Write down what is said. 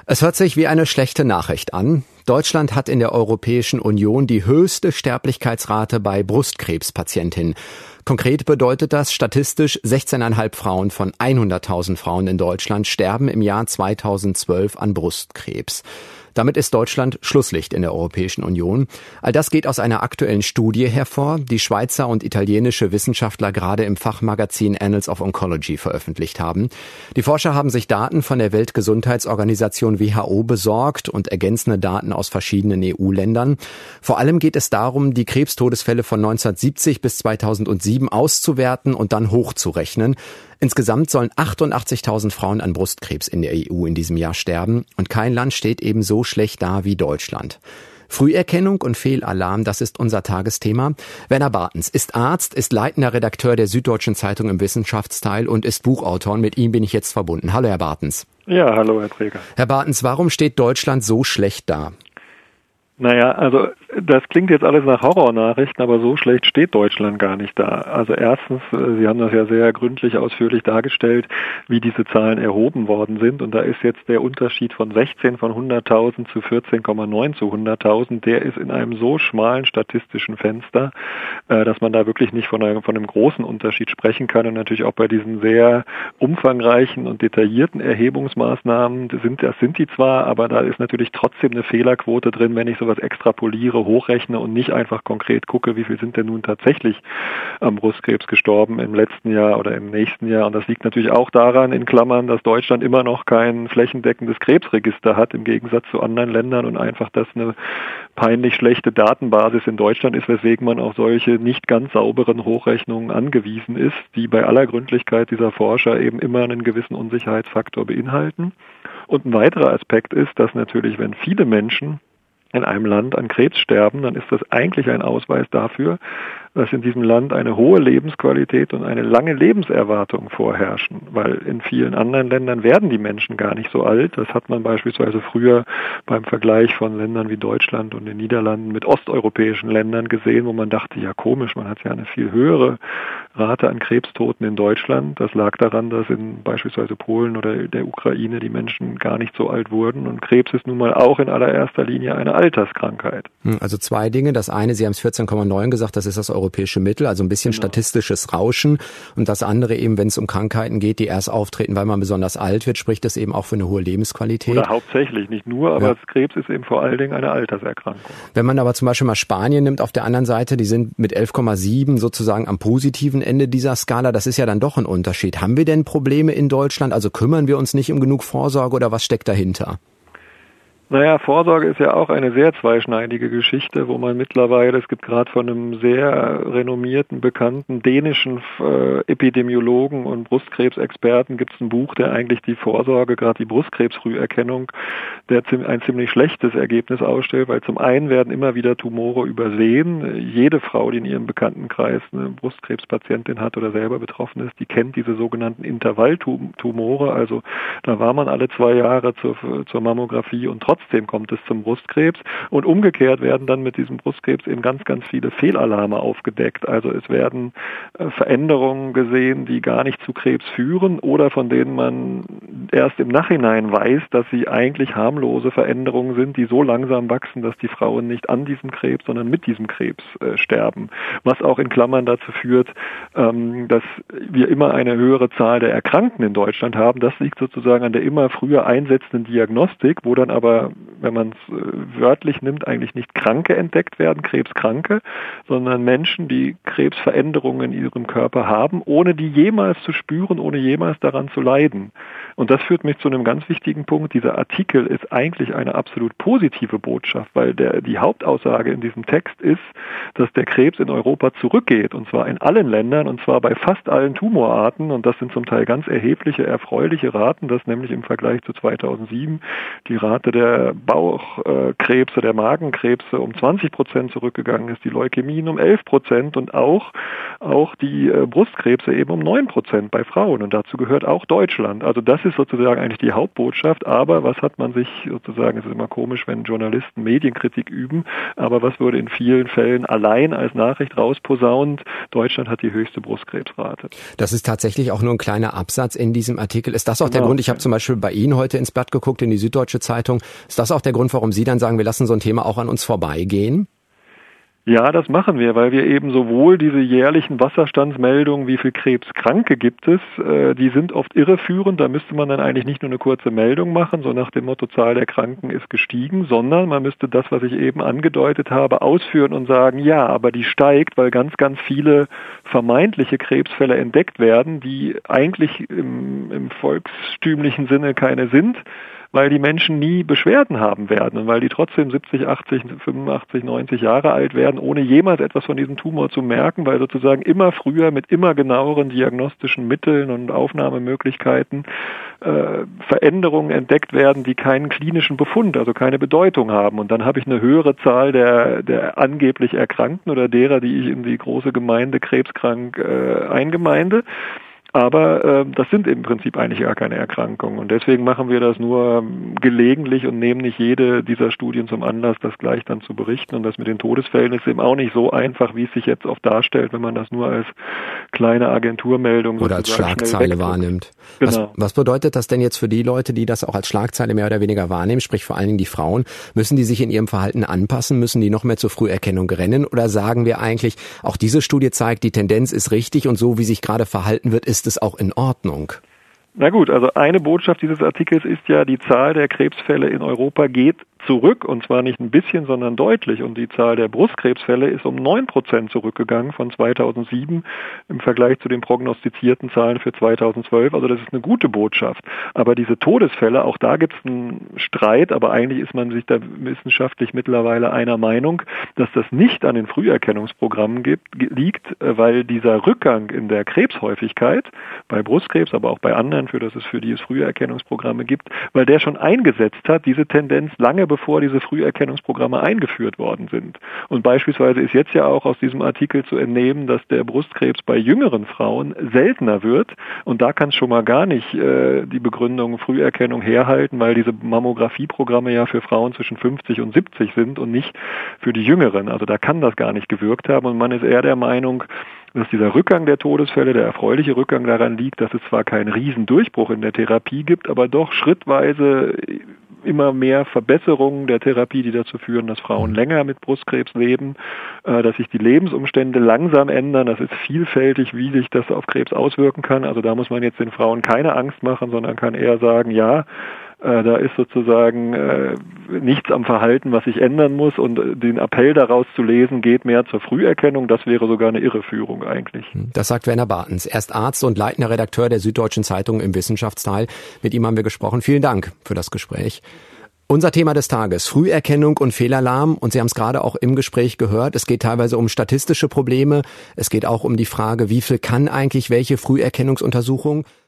Es hört sich wie eine schlechte Nachricht an. Deutschland hat in der Europäischen Union die höchste Sterblichkeitsrate bei Brustkrebspatientinnen. Konkret bedeutet das statistisch 16,5 Frauen von 100.000 Frauen in Deutschland sterben im Jahr 2012 an Brustkrebs. Damit ist Deutschland Schlusslicht in der Europäischen Union. All das geht aus einer aktuellen Studie hervor, die Schweizer und italienische Wissenschaftler gerade im Fachmagazin Annals of Oncology veröffentlicht haben. Die Forscher haben sich Daten von der Weltgesundheitsorganisation WHO besorgt und ergänzende Daten aus verschiedenen EU-Ländern. Vor allem geht es darum, die Krebstodesfälle von 1970 bis 2007 auszuwerten und dann hochzurechnen. Insgesamt sollen 88.000 Frauen an Brustkrebs in der EU in diesem Jahr sterben und kein Land steht eben so schlecht da wie Deutschland. Früherkennung und Fehlalarm, das ist unser Tagesthema. Werner Bartens ist Arzt, ist leitender Redakteur der Süddeutschen Zeitung im Wissenschaftsteil und ist Buchautor. Mit ihm bin ich jetzt verbunden. Hallo, Herr Bartens. Ja, hallo, Herr Träger. Herr Bartens, warum steht Deutschland so schlecht da? Naja, also das klingt jetzt alles nach Horrornachrichten, aber so schlecht steht Deutschland gar nicht da. Also erstens, Sie haben das ja sehr gründlich ausführlich dargestellt, wie diese Zahlen erhoben worden sind. Und da ist jetzt der Unterschied von 16 von 100.000 zu 14,9 zu 100.000, der ist in einem so schmalen statistischen Fenster, dass man da wirklich nicht von einem großen Unterschied sprechen kann. Und natürlich auch bei diesen sehr umfangreichen und detaillierten Erhebungsmaßnahmen, das sind die zwar, aber da ist natürlich trotzdem eine Fehlerquote drin, wenn ich sowas extrapoliere, hochrechne und nicht einfach konkret gucke, wie viel sind denn nun tatsächlich am Brustkrebs gestorben im letzten Jahr oder im nächsten Jahr. Und das liegt natürlich auch daran, in Klammern, dass Deutschland immer noch kein flächendeckendes Krebsregister hat, im Gegensatz zu anderen Ländern und einfach das eine peinlich schlechte Datenbasis in Deutschland ist, weswegen man auf solche nicht ganz sauberen Hochrechnungen angewiesen ist, die bei aller Gründlichkeit dieser Forscher eben immer einen gewissen Unsicherheitsfaktor beinhalten. Und ein weiterer Aspekt ist, dass natürlich, wenn viele Menschen in einem Land an Krebs sterben, dann ist das eigentlich ein Ausweis dafür, dass in diesem Land eine hohe Lebensqualität und eine lange Lebenserwartung vorherrschen, weil in vielen anderen Ländern werden die Menschen gar nicht so alt. Das hat man beispielsweise früher beim Vergleich von Ländern wie Deutschland und den Niederlanden mit osteuropäischen Ländern gesehen, wo man dachte, ja komisch, man hat ja eine viel höhere Rate an Krebstoten in Deutschland. Das lag daran, dass in beispielsweise Polen oder der Ukraine die Menschen gar nicht so alt wurden und Krebs ist nun mal auch in allererster Linie eine Alterskrankheit. Also zwei Dinge. Das eine, Sie haben es 14,9 gesagt, das ist das europäische Mittel, also ein bisschen statistisches Rauschen. Und das andere eben, wenn es um Krankheiten geht, die erst auftreten, weil man besonders alt wird, spricht das eben auch für eine hohe Lebensqualität. Oder hauptsächlich, nicht nur, aber Krebs ist eben vor allen Dingen eine Alterserkrankung. Wenn man aber zum Beispiel mal Spanien nimmt auf der anderen Seite, die sind mit 11,7 sozusagen am positiven Ende dieser Skala. Das ist ja dann doch ein Unterschied. Haben wir denn Probleme in Deutschland? Also kümmern wir uns nicht um genug Vorsorge oder was steckt dahinter? Naja, Vorsorge ist ja auch eine sehr zweischneidige Geschichte, wo man mittlerweile, es gibt gerade von einem sehr renommierten, bekannten dänischen Epidemiologen und Brustkrebsexperten gibt es ein Buch, der eigentlich die Vorsorge, gerade die Brustkrebsfrüherkennung, der ein ziemlich schlechtes Ergebnis ausstellt, weil zum einen werden immer wieder Tumore übersehen. Jede Frau, die in ihrem Bekanntenkreis eine Brustkrebspatientin hat oder selber betroffen ist, die kennt diese sogenannten Intervalltumore, also da war man alle 2 Jahre zur Mammographie und trotzdem kommt es zum Brustkrebs und umgekehrt werden dann mit diesem Brustkrebs eben ganz, ganz viele Fehlalarme aufgedeckt. Also es werden Veränderungen gesehen, die gar nicht zu Krebs führen oder von denen man erst im Nachhinein weiß, dass sie eigentlich harmlose Veränderungen sind, die so langsam wachsen, dass die Frauen nicht an diesem Krebs, sondern mit diesem Krebs sterben. Was auch in Klammern dazu führt, dass wir immer eine höhere Zahl der Erkrankten in Deutschland haben. Das liegt sozusagen an der immer früher einsetzenden Diagnostik, wo dann aber, wenn man es wörtlich nimmt, eigentlich nicht Kranke entdeckt werden, Krebskranke, sondern Menschen, die Krebsveränderungen in ihrem Körper haben, ohne die jemals zu spüren, ohne jemals daran zu leiden. Und das führt mich zu einem ganz wichtigen Punkt. Dieser Artikel ist eigentlich eine absolut positive Botschaft, weil die Hauptaussage in diesem Text ist, dass der Krebs in Europa zurückgeht, und zwar in allen Ländern, und zwar bei fast allen Tumorarten. Und das sind zum Teil ganz erhebliche, erfreuliche Raten, dass nämlich im Vergleich zu 2007 die Rate der der Bauchkrebse, der Magenkrebse um 20% zurückgegangen ist, die Leukämien um 11% und auch die Brustkrebse eben um 9% bei Frauen. Und dazu gehört auch Deutschland. Also das ist sozusagen eigentlich die Hauptbotschaft. Aber was hat man sich sozusagen, es ist immer komisch, wenn Journalisten Medienkritik üben, aber was wurde in vielen Fällen allein als Nachricht rausposaunt? Deutschland hat die höchste Brustkrebsrate. Das ist tatsächlich auch nur ein kleiner Absatz in diesem Artikel. Ist das auch der Grund, ich habe zum Beispiel bei Ihnen heute ins Blatt geguckt, in die Süddeutsche Zeitung, ist das auch der Grund, warum Sie dann sagen, wir lassen so ein Thema auch an uns vorbeigehen? Ja, das machen wir, weil wir eben sowohl diese jährlichen Wasserstandsmeldungen, wie viel Krebskranke gibt es, die sind oft irreführend. Da müsste man dann eigentlich nicht nur eine kurze Meldung machen, so nach dem Motto, Zahl der Kranken ist gestiegen, sondern man müsste das, was ich eben angedeutet habe, ausführen und sagen, ja, aber die steigt, weil ganz, ganz viele vermeintliche Krebsfälle entdeckt werden, die eigentlich im volkstümlichen Sinne keine sind, weil die Menschen nie Beschwerden haben werden und weil die trotzdem 70, 80, 85, 90 Jahre alt werden, ohne jemals etwas von diesem Tumor zu merken, weil sozusagen immer früher mit immer genaueren diagnostischen Mitteln und Aufnahmemöglichkeiten Veränderungen entdeckt werden, die keinen klinischen Befund, also keine Bedeutung haben. Und dann habe ich eine höhere Zahl der angeblich Erkrankten oder derer, die ich in die große Gemeinde krebskrank eingemeinde. Aber das sind im Prinzip eigentlich gar keine Erkrankungen. Und deswegen machen wir das nur gelegentlich und nehmen nicht jede dieser Studien zum Anlass, das gleich dann zu berichten. Und das mit den Todesfällen ist eben auch nicht so einfach, wie es sich jetzt oft darstellt, wenn man das nur als kleine Agenturmeldung oder als Schlagzeile wahrnimmt. Genau. Was bedeutet das denn jetzt für die Leute, die das auch als Schlagzeile mehr oder weniger wahrnehmen, sprich vor allen Dingen die Frauen? Müssen die sich in ihrem Verhalten anpassen? Müssen die noch mehr zur Früherkennung rennen? Oder sagen wir eigentlich, auch diese Studie zeigt, die Tendenz ist richtig und so, wie sich gerade verhalten wird, ist es auch in Ordnung? Na gut, also eine Botschaft dieses Artikels ist ja, die Zahl der Krebsfälle in Europa geht zurück, und zwar nicht ein bisschen, sondern deutlich. Und die Zahl der Brustkrebsfälle ist um 9% zurückgegangen von 2007 im Vergleich zu den prognostizierten Zahlen für 2012. Also das ist eine gute Botschaft. Aber diese Todesfälle, auch da gibt es einen Streit, aber eigentlich ist man sich da wissenschaftlich mittlerweile einer Meinung, dass das nicht an den Früherkennungsprogrammen liegt, weil dieser Rückgang in der Krebshäufigkeit bei Brustkrebs, aber auch bei anderen, für die es Früherkennungsprogramme gibt, weil der schon eingesetzt hat, diese Tendenz lange bevor diese Früherkennungsprogramme eingeführt worden sind. Und beispielsweise ist jetzt ja auch aus diesem Artikel zu entnehmen, dass der Brustkrebs bei jüngeren Frauen seltener wird. Und da kann es schon mal gar nicht die Begründung Früherkennung herhalten, weil diese Mammografieprogramme ja für Frauen zwischen 50 und 70 sind und nicht für die Jüngeren. Also da kann das gar nicht gewirkt haben. Und man ist eher der Meinung, dass dieser Rückgang der Todesfälle, der erfreuliche Rückgang daran liegt, dass es zwar keinen Riesendurchbruch in der Therapie gibt, aber doch schrittweise immer mehr Verbesserungen der Therapie, die dazu führen, dass Frauen länger mit Brustkrebs leben, dass sich die Lebensumstände langsam ändern. Das ist vielfältig, wie sich das auf Krebs auswirken kann. Also da muss man jetzt den Frauen keine Angst machen, sondern kann eher sagen, ja, da ist sozusagen nichts am Verhalten, was sich ändern muss, und den Appell daraus zu lesen, geht mehr zur Früherkennung, das wäre sogar eine Irreführung eigentlich. Das sagt Werner Bartens. Er ist Arzt und leitender Redakteur der Süddeutschen Zeitung im Wissenschaftsteil. Mit ihm haben wir gesprochen. Vielen Dank für das Gespräch. Unser Thema des Tages, Früherkennung und Fehlalarm. Und Sie haben es gerade auch im Gespräch gehört, es geht teilweise um statistische Probleme. Es geht auch um die Frage, wie viel kann eigentlich welche Früherkennungsuntersuchung.